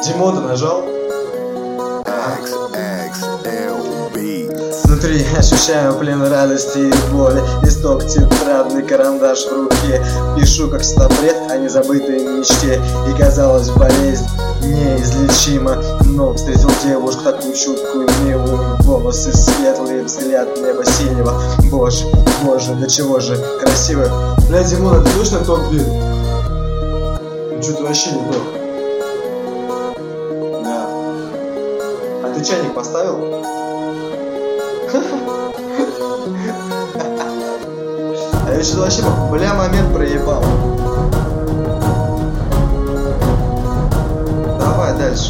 Димода нажал. Внутри ощущаю плен радости и боли. Листок тетрадный, карандаш в руке. Пишу как стабред о незабытой мечте. И казалось, болезнь неизлечима. Но встретил девушку такую чуткую, милую. Волосы светлые, взгляд неба синего. Боже, боже, до чего же красивая. Бля, Димон, ты точно тот бит? Ну что, ты вообще не тот. Да. А ты чайник поставил? А я что-то вообще, бля, момент проебал. Давай дальше.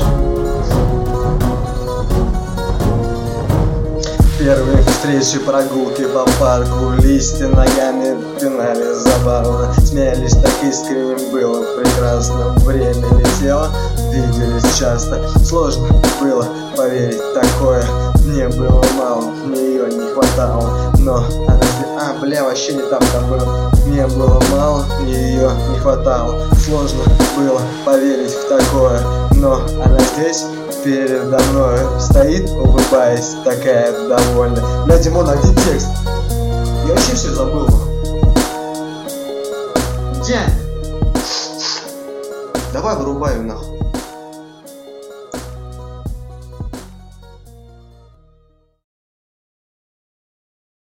Первые встречи, прогулки по парку, листья ногами пинали забавно. Смеялись так искренне, было прекрасно. Время летело, виделись часто. Сложно было поверить такое. Мне было мало, мне ее не хватало. Но она, бля, вообще не там был. Мне было мало, мне ее не хватало. Сложно было поверить в такое. Но она здесь передо мной стоит, улыбаясь, такая довольна. Бля, Димон, а где текст? Я вообще все забыл. Где? Давай вырубай нахуй.